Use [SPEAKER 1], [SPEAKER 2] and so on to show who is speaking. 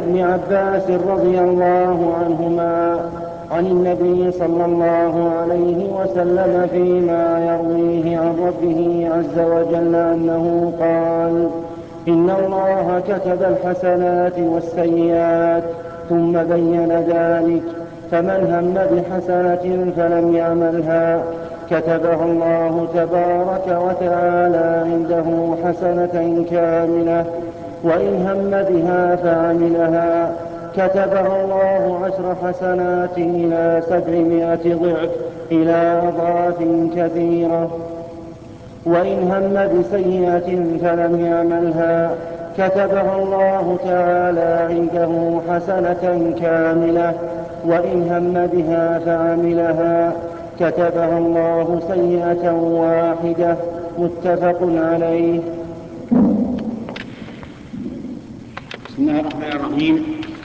[SPEAKER 1] ابن عباس رضي الله عنهما عن النبي صلى الله عليه وسلم فيما يرويه عن ربه عز وجل أنه قال: إن الله كتب الحسنات والسيئات ثم بين ذلك، فمن هم بحسنة فلم يعملها كتبها الله تبارك وتعالى عنده حسنة كاملة، وإن هم بها فعملها كتبها الله 10 حسنات إلى 700 ضعف إلى أضعاف كثيرة، وإن هم بسيئة فلم يعملها كتبها الله تعالى عنده حسنة كاملة، وإن هم بها فعملها كتبها الله سيئة واحدة. متفق عليه.
[SPEAKER 2] بسم الله الرحمن الرحيم.